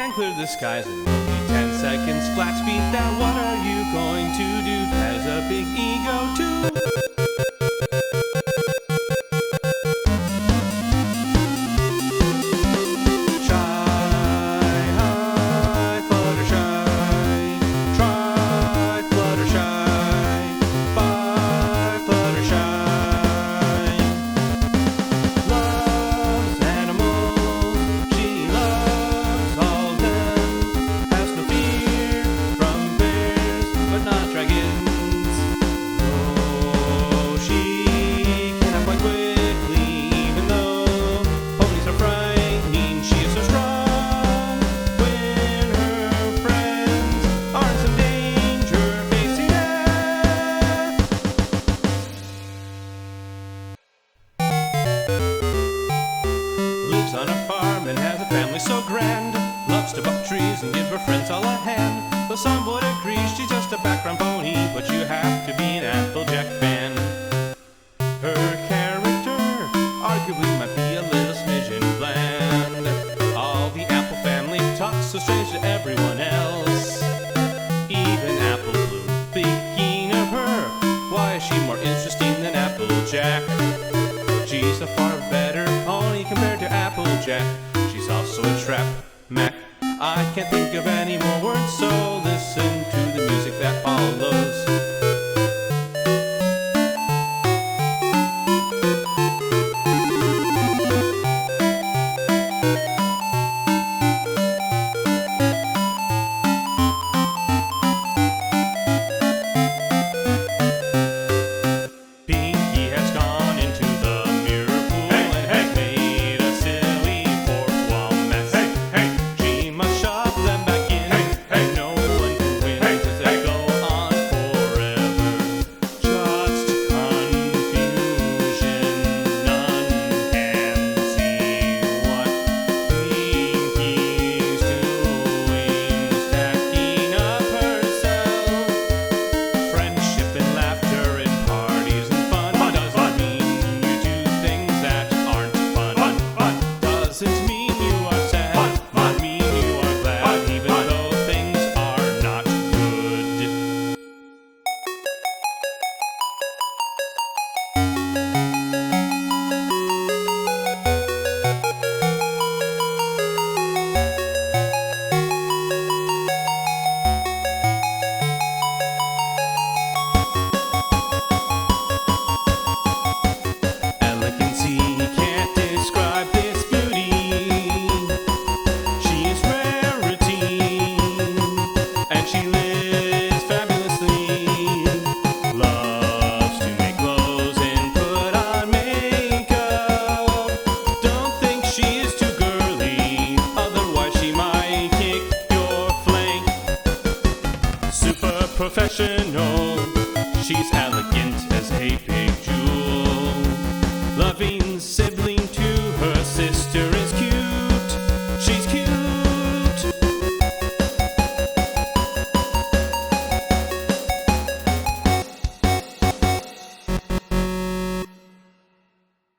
and clear the skies in only 10 seconds. Flat speed, now what are you going to do? Has a big ego too. On a farm and has a family so grand. Loves to buck trees and give her friends all a hand. Though some would agree she's just a background pony, but you have to be an Applejack fan. Her character arguably might be a little smidgen bland. All the Apple family talks so strange to everyone else, even Apple Bloom. Speaking of her, why is she more interesting than Applejack? She's a far better pony compared to Applejack. She's also a trap Mac. I can't think of any more words, so listen to the music that follows. Professional, she's